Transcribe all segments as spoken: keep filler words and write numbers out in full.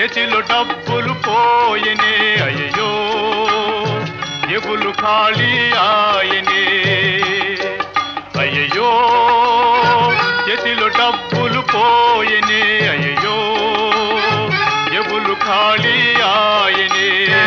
చేతిలో డబ్బులు పోయనే అయ్యో జేబులు ఖాళీ ఆయనే అయ్యో చేతిలో డబ్బులు పోయనే అయ్యో జేబులు ఖాళీ ఆయనే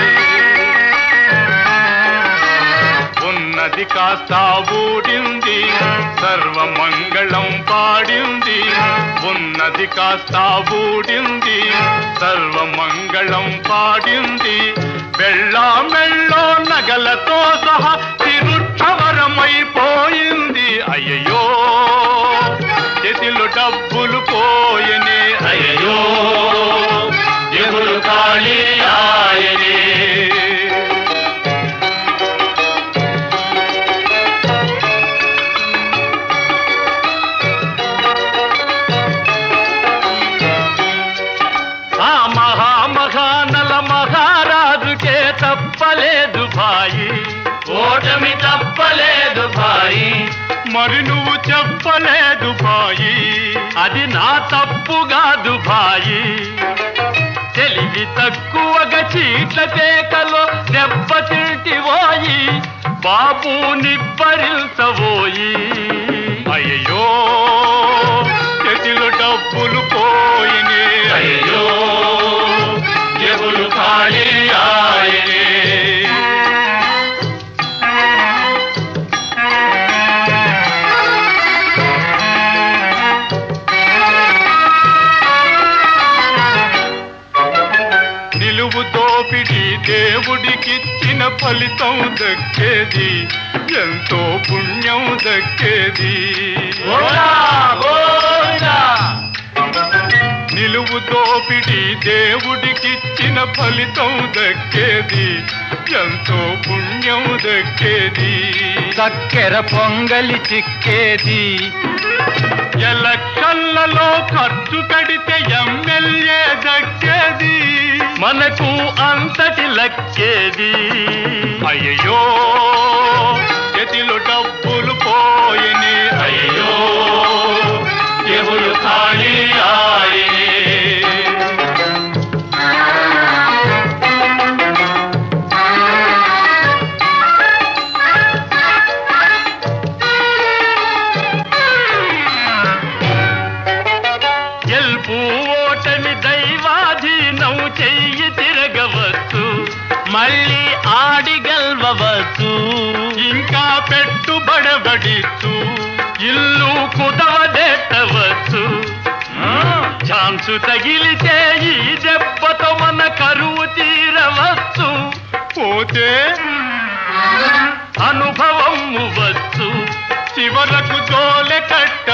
ఉన్నది కాస్త ఊడింది సర్వమంగళం పాడింది ఉన్నది కాస్త ఊడింది సర్వమంగళం పాడింది బెళ్ళా మెళ్ళో నగలతో సహా తిరుక్షవరమైపోయింది అయ్యో చేతిలో డబ్బులు పోయనే అయ్యో జేబులు ఖాళీ ఆయనే మహారాజుకే తప్పలేదు భాయి ఓటమి తప్పలేదు భాయి మరి నువ్వు చెప్పలేదు భాయి అది నా తప్పు కాదు భాయి తెలివి తక్కువగా చీట్ల పేకలో దెబ్బతింటివోయి బాబు నిబ్బరిల్సవోయి అయ్యో చేతిలో డబ్బులు పోయినే అయ్యో జేబులు ఖాళీ ఆయనే నిలువు దోపిడి దేవుడికిచ్చిన ఫలితం దక్కేది ఎంతో పుణ్యం దక్కేది నిలువు దోపిడి దేవుడికిచ్చిన ఫలితం దక్కేది ఎంతో పుణ్యం దక్కేది చక్కెర పొంగలి చిక్కేది ఎలక్షన్లలో ఖర్చు కడితే ఎమ్మెల్యే దక్కేది మనకు అంతటి లక్కేది అయ్యో చేతిలో డబ్బులు పోయని అయ్యో జేబులు ఖాళీ ఆయనే గెలుపు ఓటమి దైవాధీనం చెయ్యి తిరగవచ్చు మళ్ళీ ఆడి గెలవచ్చు ఇంకా పెట్టుబడబడిచ్చు ఇల్లు కుదవదెట్టవచ్చు ఛాన్సు తగిలితే ఈ దెబ్బతో మన కరువు తీరవచ్చు పోతే అనుభవం వచ్చు చివరకు జోలె కట్ట